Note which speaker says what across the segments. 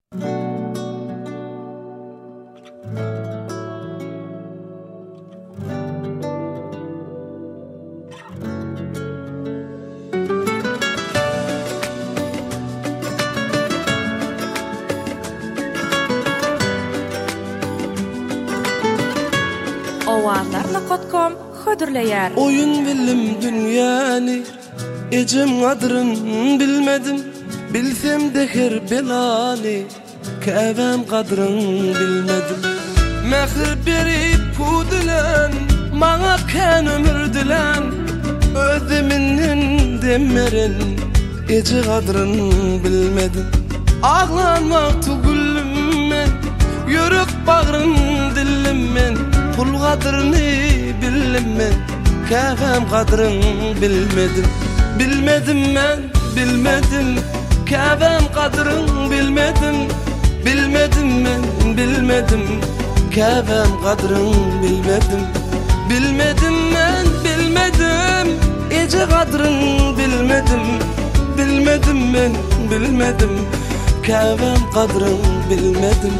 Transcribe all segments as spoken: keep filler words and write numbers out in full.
Speaker 1: Owazlar nokta com hödürleýär.
Speaker 2: Oyun bilim dünýäni, ejim gadryn bilmedim. Bilsem de her belany, käbem gadryn bilmedim. Mähir berip pudilen, maňa kän ömür dilen. Özüminden demmeren, eji gadryn bilmedim. Aglanmak tugulum men, yürek bagryn dilim men. Pul gadryny bilmedim, käbem gadryn bilmedim. Bilmedim men, bilmedim, käbem gadryn bilmedim. Bilmedim men, bilmedim, käbem gadryn bilmedim. Bilmedim men, bilmedim, eje gadryn bilmedim. Bilmedim men, bilmedim, käbem gadryn bilmedim.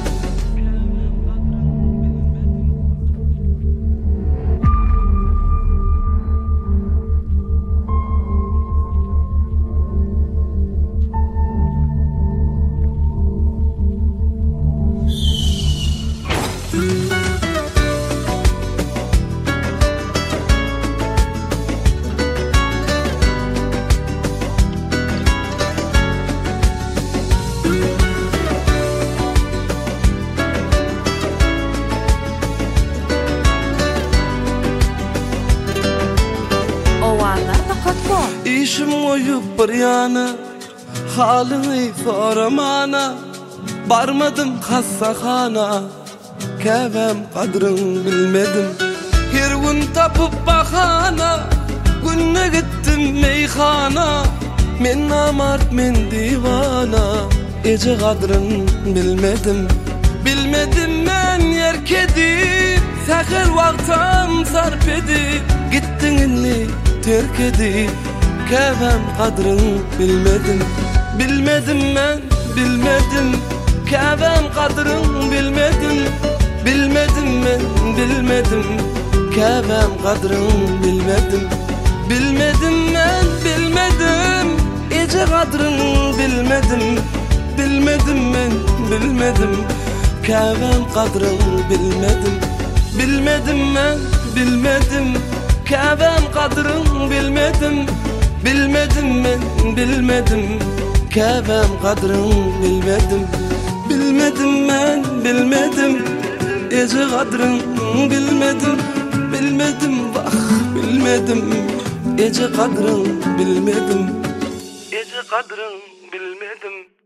Speaker 2: İşim oyup bir yana, halyny soramana. Barmadım hassahana, käbem gadryn bilmedim. Her gün tapıp bahana, günne gittim meyhana. Men namart, men divana, eje gadryn bilmedim. Bilmedim men yerkedip, säher wagtam sarp edip. Gittiňini terk edip, käbem gadryn bilmedim. Bilmedim men, bilmedim, käbem gadryn bilmedim. Bilmedim men, bilmedim, käbem gadryn bilmedim. Bilmedim men, bilmedim, eje gadryn bilmedim. Bilmedim men, bilmedim, käbem gadryn bilmedim. Bilmedim men, bilmedim, käbem gadryn bilmedim. Bilmedim men, bilmedim, käbem gadryn bilmedim. Bilmedim men, bilmedim, eje gadryn bilmedim. Bilmedim bah, bilmedim, eje gadryn bilmedim. Eje gadryn bilmedim.